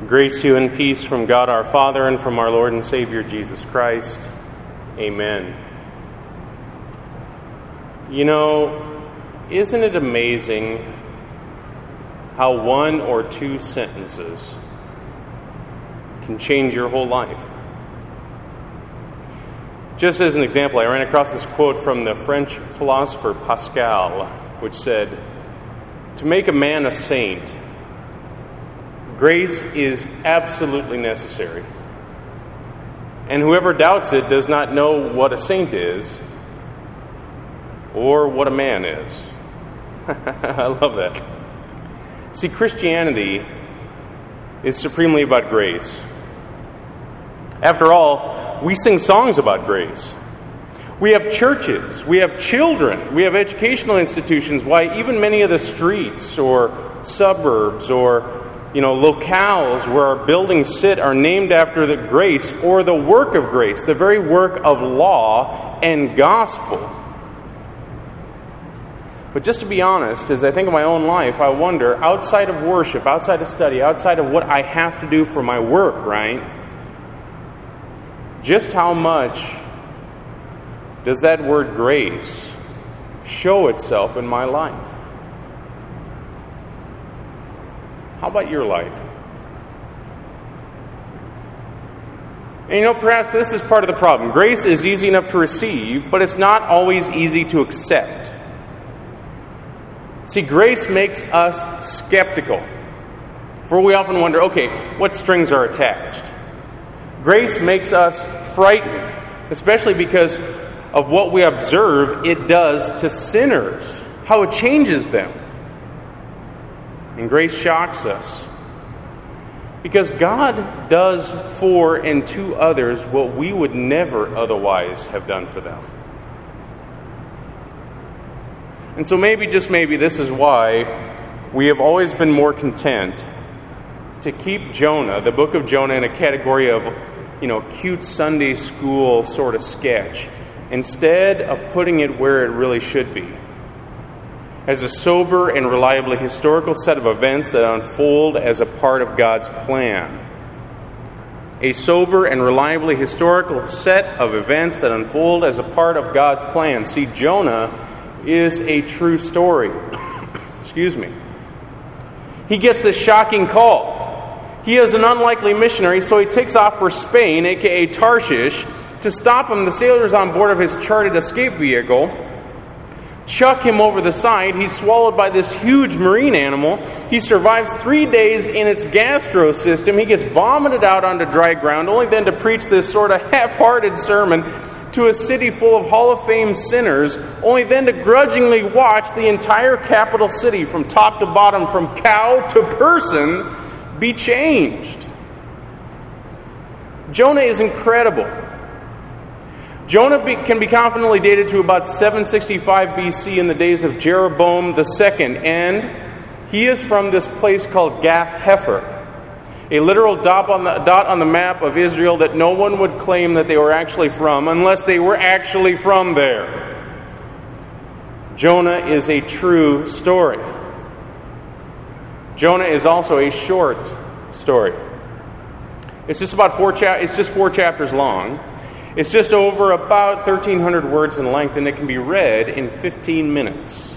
Grace to you and peace from God our Father and from our Lord and Savior Jesus Christ. Amen. You know, isn't it amazing how one or two sentences can change your whole life? Just as an example, I ran across this quote from the French philosopher Pascal, which said, "To make a man a saint, grace is absolutely necessary. And whoever doubts it does not know what a saint is or what a man is." I love that. See, Christianity is supremely about grace. After all, we sing songs about grace. We have churches, we have children, we have educational institutions. Why, even many of the streets or suburbs or locales where our buildings sit are named after the grace or the work of grace, the very work of law and gospel. But just to be honest, as I think of my own life, I wonder, outside of worship, outside of study, outside of what I have to do for my work, right? Just how much does that word grace show itself in my life? How about your life? And perhaps this is part of the problem. Grace is easy enough to receive, but it's not always easy to accept. See, grace makes us skeptical. For we often wonder, okay, what strings are attached? Grace makes us frightened, especially because of what we observe it does to sinners, how it changes them. And grace shocks us because God does for and to others what we would never otherwise have done for them. And so maybe, just maybe, this is why we have always been more content to keep Jonah, the book of Jonah, in a category of, cute Sunday school sort of sketch, instead of putting it where it really should be, as a sober and reliably historical set of events that unfold as a part of God's plan. A sober and reliably historical set of events that unfold as a part of God's plan. See, Jonah is a true story. He gets this shocking call. He is an unlikely missionary, so he takes off for Spain, aka Tarshish. To stop him, the sailors on board of his chartered escape vehicle chuck him over the side. He's swallowed by this huge marine animal. He survives 3 days in its gastro system. He gets vomited out onto dry ground, only then to preach this sort of half-hearted sermon to a city full of Hall of Fame sinners, only then to grudgingly watch the entire capital city from top to bottom, from cow to person, be changed. Jonah is incredible. Jonah can be confidently dated to about 765 BC in the days of Jeroboam II, and he is from this place called Gath-Hepher, a literal dot on the map of Israel that no one would claim that they were actually from unless they were actually from there. Jonah is a true story. Jonah is also a short story. It's just 4 chapters long. It's just over about 1,300 words in length, and it can be read in 15 minutes.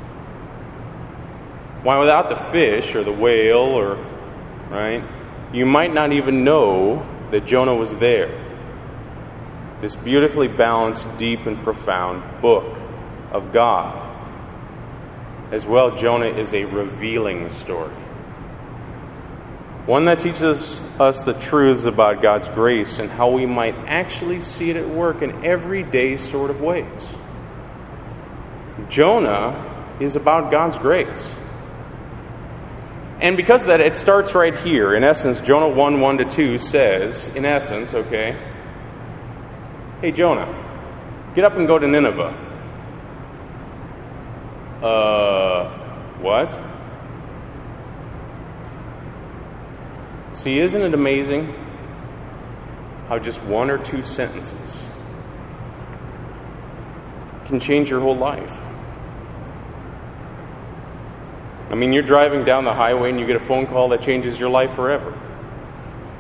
Why, without the fish or the whale, you might not even know that Jonah was there. This beautifully balanced, deep, and profound book of God. As well, Jonah is a revealing story. One that teaches us the truths about God's grace and how we might actually see it at work in everyday sort of ways. Jonah is about God's grace. And because of that, it starts right here. In essence, Jonah 1:1-2 says, hey, Jonah, get up and go to Nineveh. What? See, isn't it amazing how just one or two sentences can change your whole life? I mean, you're driving down the highway and you get a phone call that changes your life forever.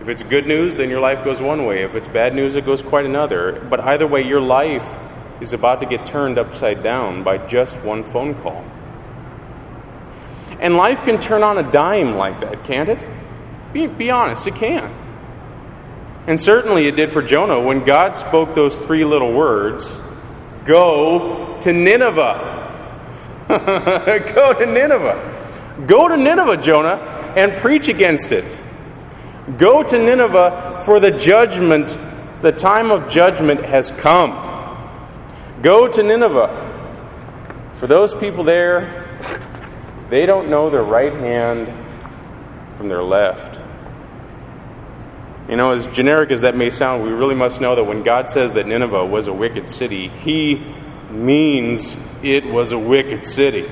If it's good news, then your life goes one way. If it's bad news, it goes quite another. But either way, your life is about to get turned upside down by just one phone call. And life can turn on a dime like that, can't it? Be honest, it can. And certainly it did for Jonah when God spoke those 3 little words, "Go to Nineveh." Go to Nineveh. Go to Nineveh, Jonah, and preach against it. Go to Nineveh, for the time of judgment has come. Go to Nineveh. For those people there, they don't know their right hand from their left. You know, as generic as that may sound, we really must know that when God says that Nineveh was a wicked city, He means it was a wicked city.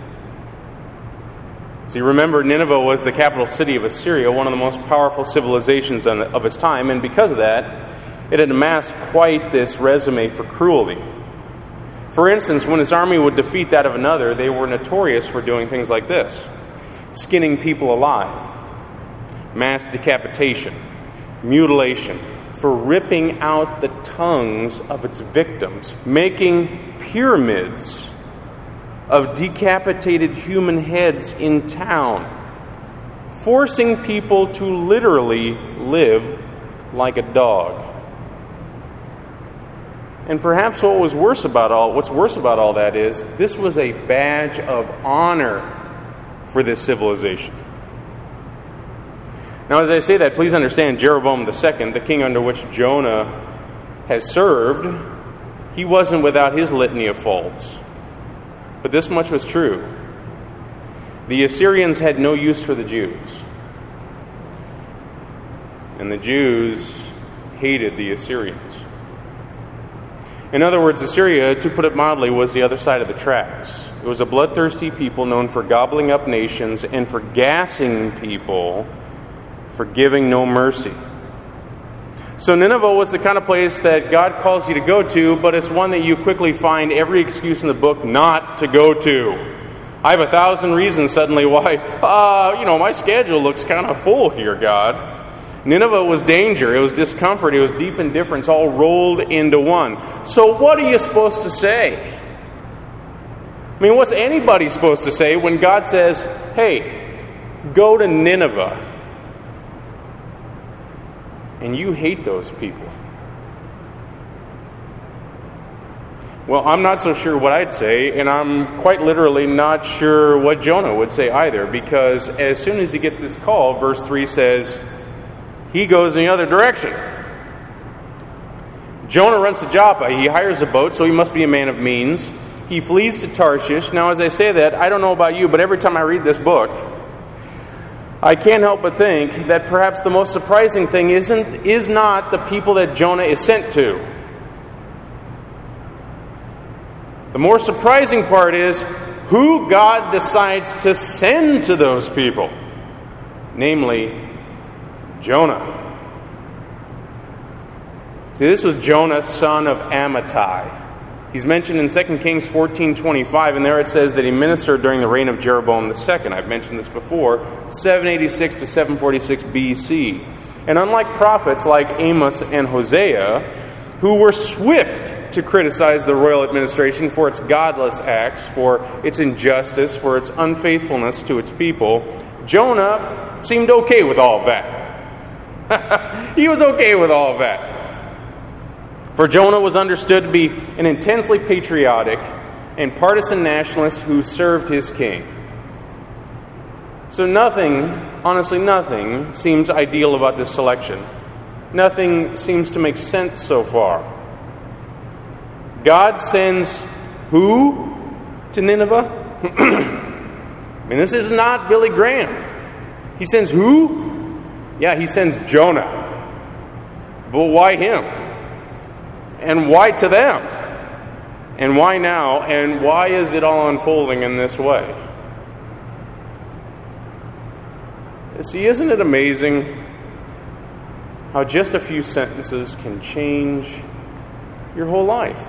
See, remember, Nineveh was the capital city of Assyria, one of the most powerful civilizations of its time, and because of that, it had amassed quite this resume for cruelty. For instance, when his army would defeat that of another, they were notorious for doing things like this: skinning people alive, mass decapitation, mutilation, for ripping out the tongues of its victims, making pyramids of decapitated human heads in town, forcing people to literally live like a dog. And perhaps what's worse about all that is this was a badge of honor for this civilization. Now, as I say that, please understand Jeroboam II, the king under which Jonah has served, he wasn't without his litany of faults. But this much was true. The Assyrians had no use for the Jews. And the Jews hated the Assyrians. In other words, Assyria, to put it mildly, was the other side of the tracks. It was a bloodthirsty people known for gobbling up nations and for gassing people, for giving no mercy. So Nineveh was the kind of place that God calls you to go to, but it's one that you quickly find every excuse in the book not to go to. I have 1,000 reasons suddenly why, my schedule looks kind of full here, God. Nineveh was danger, it was discomfort, it was deep indifference, all rolled into one. So what are you supposed to say? I mean, what's anybody supposed to say when God says, hey, go to Nineveh? And you hate those people. Well, I'm not so sure what I'd say, and I'm quite literally not sure what Jonah would say either, because as soon as he gets this call, verse 3 says, he goes in the other direction. Jonah runs to Joppa. He hires a boat, so he must be a man of means. He flees to Tarshish. Now, as I say that, I don't know about you, but every time I read this book, I can't help but think that perhaps the most surprising thing is not the people that Jonah is sent to. The more surprising part is who God decides to send to those people, namely Jonah. See, this was Jonah, son of Amittai. He's mentioned in 2 Kings 14:25, and there it says that he ministered during the reign of Jeroboam II. I've mentioned this before, 786 to 746 BC. And unlike prophets like Amos and Hosea, who were swift to criticize the royal administration for its godless acts, for its injustice, for its unfaithfulness to its people, Jonah seemed okay with all of that. He was okay with all of that. For Jonah was understood to be an intensely patriotic and partisan nationalist who served his king. So nothing, honestly nothing, seems ideal about this selection. Nothing seems to make sense so far. God sends who to Nineveh? I mean, this is not Billy Graham. He sends who? Yeah, he sends Jonah. But why him? And why to them? And why now? And why is it all unfolding in this way? See, isn't it amazing how just a few sentences can change your whole life?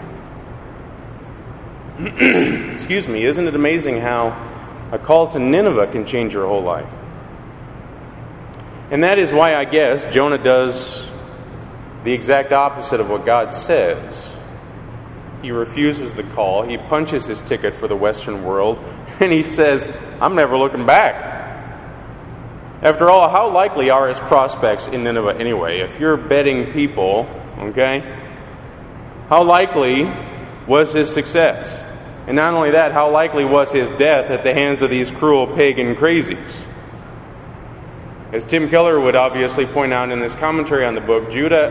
Excuse me, isn't it amazing how a call to Nineveh can change your whole life? And that is why I guess Jonah does the exact opposite of what God says. He refuses the call. He punches his ticket for the Western world. And he says, I'm never looking back. After all, how likely are his prospects in Nineveh anyway? If you're betting people, okay, how likely was his success? And not only that, how likely was his death at the hands of these cruel pagan crazies? As Tim Keller would obviously point out in his commentary on the book,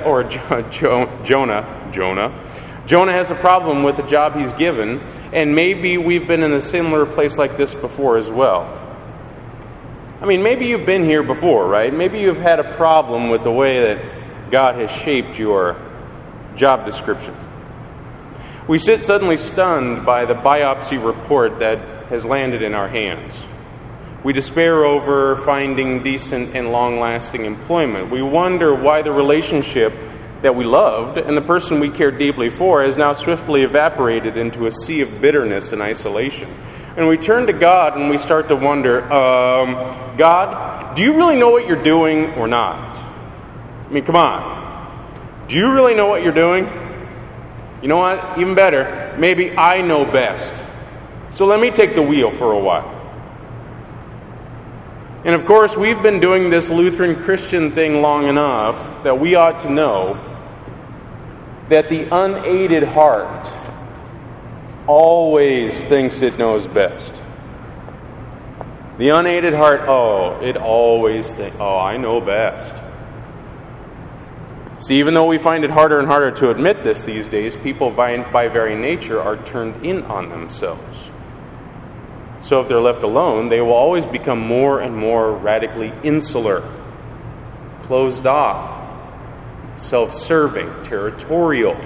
Jonah has a problem with the job he's given, and maybe we've been in a similar place like this before as well. I mean, maybe you've been here before, right? Maybe you've had a problem with the way that God has shaped your job description. We sit suddenly stunned by the biopsy report that has landed in our hands. We despair over finding decent and long-lasting employment. We wonder why the relationship that we loved and the person we cared deeply for has now swiftly evaporated into a sea of bitterness and isolation. And we turn to God and we start to wonder, God, do you really know what you're doing or not? I mean, come on. Do you really know what you're doing? You know what? Even better, maybe I know best. So let me take the wheel for a while. And of course, we've been doing this Lutheran Christian thing long enough that we ought to know that the unaided heart always thinks it knows best. The unaided heart, it always thinks, I know best. See, even though we find it harder and harder to admit this these days, people by very nature are turned in on themselves. So if they're left alone, they will always become more and more radically insular, closed off, self-serving, territorial.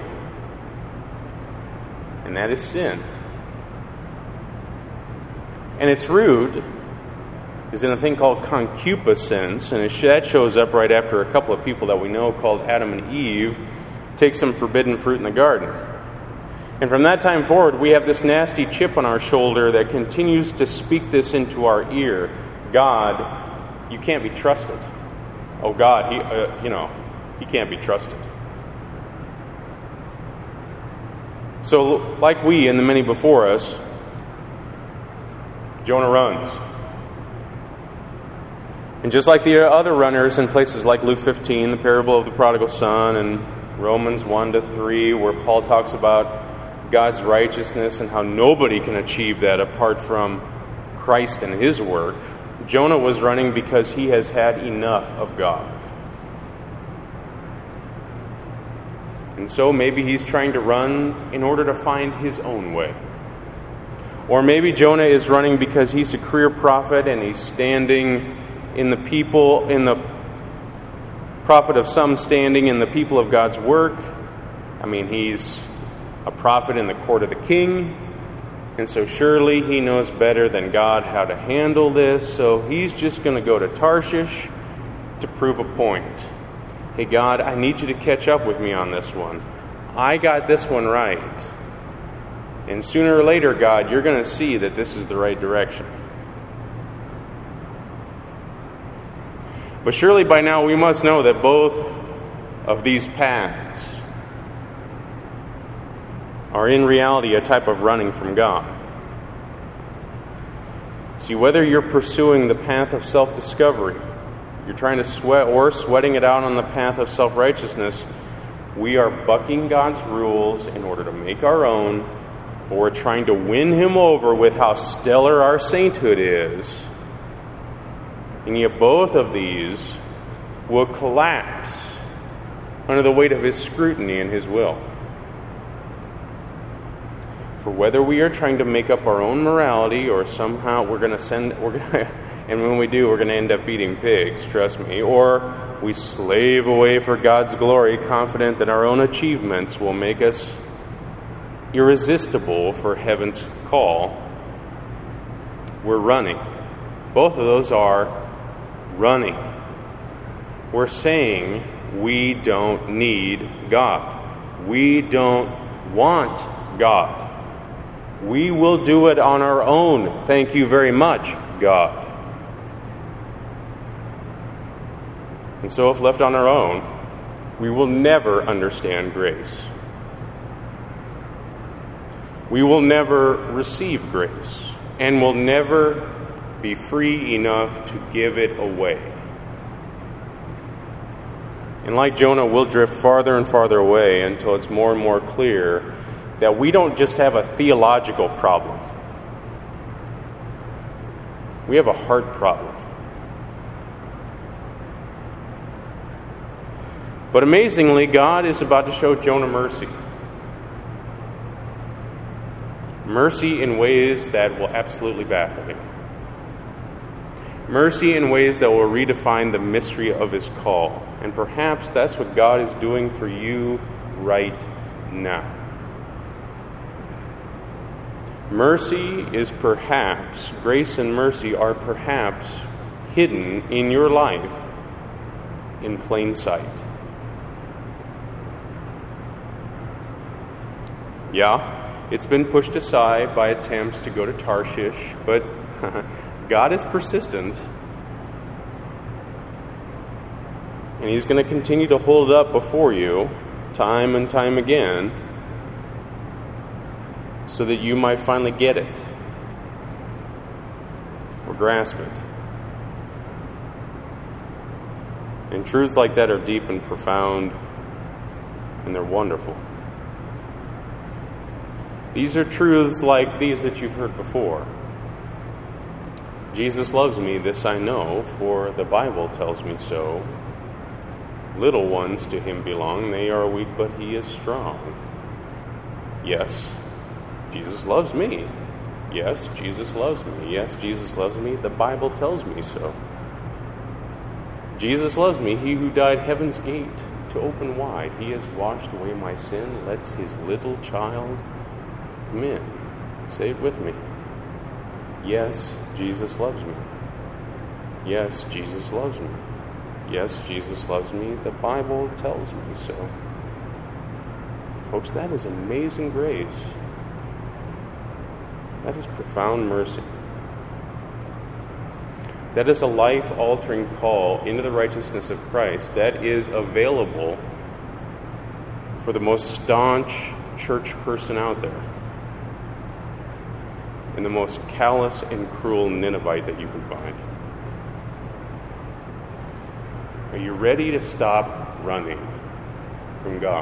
And that is sin. And its root is in a thing called concupiscence, and that shows up right after a couple of people that we know called Adam and Eve take some forbidden fruit in the garden. And from that time forward, we have this nasty chip on our shoulder that continues to speak this into our ear. God, you can't be trusted. Oh God, he can't be trusted. So, like we and the many before us, Jonah runs. And just like the other runners in places like Luke 15, the parable of the prodigal son, and Romans 1-3, where Paul talks about God's righteousness and how nobody can achieve that apart from Christ and His work, Jonah was running because he has had enough of God. And so maybe he's trying to run in order to find his own way. Or maybe Jonah is running because he's a career prophet and he's standing in the prophet of some standing in the people of God's work. I mean, he's a prophet in the court of the king, and so surely he knows better than God how to handle this, so he's just going to go to Tarshish to prove a point. Hey God, I need you to catch up with me on this one. I got this one right. And sooner or later, God, you're going to see that this is the right direction. But surely by now we must know that both of these paths are in reality a type of running from God. See, whether you're pursuing the path of self-discovery, you're trying to sweating it out on the path of self-righteousness, we are bucking God's rules in order to make our own, or we're trying to win Him over with how stellar our sainthood is. And yet both of these will collapse under the weight of His scrutiny and His will. For whether we are trying to make up our own morality or somehow and when we do, we're going to end up eating pigs, trust me, or we slave away for God's glory, confident that our own achievements will make us irresistible for heaven's call, we're running. Both of those are running. We're saying we don't need God. We don't want God. We will do it on our own. Thank you very much, God. And so if left on our own, we will never understand grace. We will never receive grace, and will never be free enough to give it away. And like Jonah, we'll drift farther and farther away until it's more and more clear that we don't just have a theological problem. We have a heart problem. But amazingly, God is about to show Jonah mercy. Mercy in ways that will absolutely baffle him. Mercy in ways that will redefine the mystery of his call. And perhaps that's what God is doing for you right now. Mercy is perhaps, grace and mercy are perhaps hidden in your life in plain sight. Yeah, it's been pushed aside by attempts to go to Tarshish, but God is persistent. And He's going to continue to hold it up before you time and time again so that you might finally get it or grasp it. And truths like that are deep and profound, and they're wonderful. These are truths like these that you've heard before. Jesus loves me, this I know, for the Bible tells me so. Little ones to Him belong, they are weak, but He is strong. Yes, Jesus loves me. Yes, Jesus loves me. Yes, Jesus loves me. The Bible tells me so. Jesus loves me, He who died heaven's gate to open wide. He has washed away my sin, lets His little child come in. Say it with me. Yes, Jesus loves me. Yes, Jesus loves me. Yes, Jesus loves me. The Bible tells me so. Folks, that is amazing grace. That is profound mercy. That is a life-altering call into the righteousness of Christ that is available for the most staunch church person out there, and the most callous and cruel Ninevite that you can find. Are you ready to stop running from God?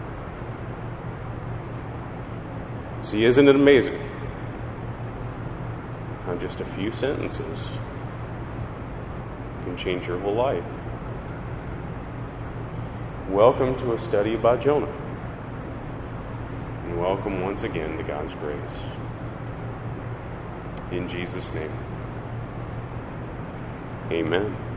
See, isn't it amazing how just a few sentences can change your whole life? Welcome to a study about Jonah. And welcome once again to God's grace. In Jesus' name, amen.